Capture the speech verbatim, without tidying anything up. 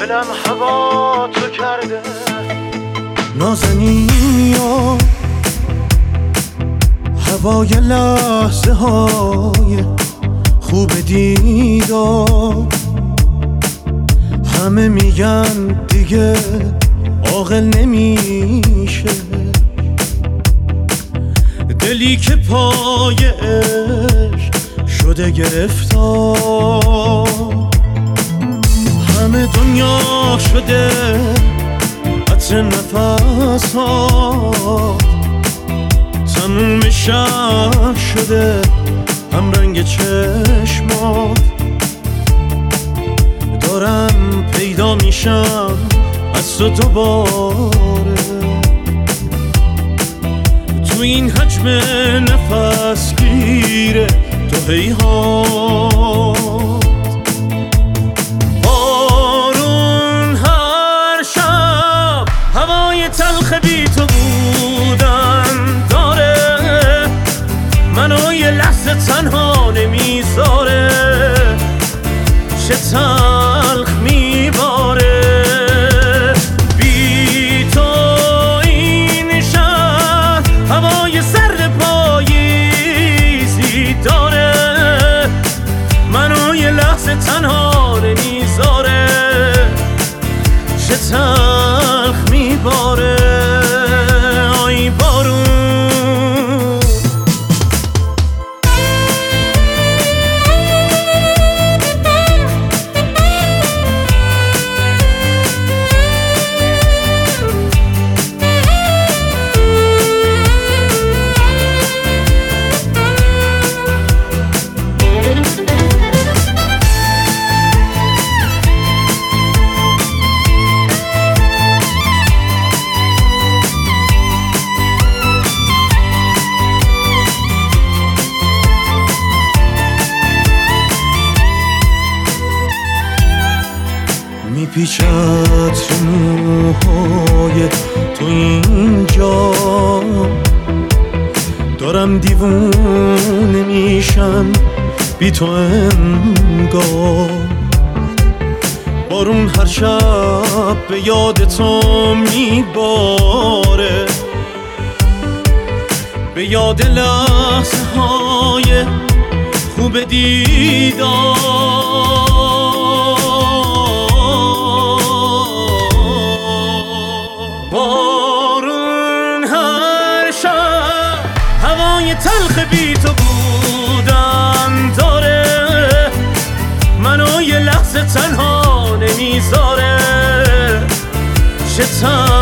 دلم هوا تو کرده نازنین یا هوای لحظه های خوب دیدار همه میگن دیگه عاقل نمیشه دلی که پای عشق شده گرفتار همه دنیا شده عطر نفس ها تموم شهر شده هم رنگ چشمات دارم پیدا میشم از تو دوباره تو این حجم نفس گیره تو هیهات بارون هر شب هوای تلخ بی تو بودن داره منو یه لحظه تنها نمیذاره چه تلخ میباره بی تو این شهر هوای سرد پاییزی داره منو یه لحظه تنها نمیذاره چه تلخ میباره آی بارون میپیچد تو موهای تو اینجا دارم دیوونه میشم بی تو انگار بارون هر شب به یاد تو میباره به یاد لحظه های خوب دیدار بارون هر شب هوای تلخ بی تو بودن داره منو یه لحظه تنها نمیذاره چه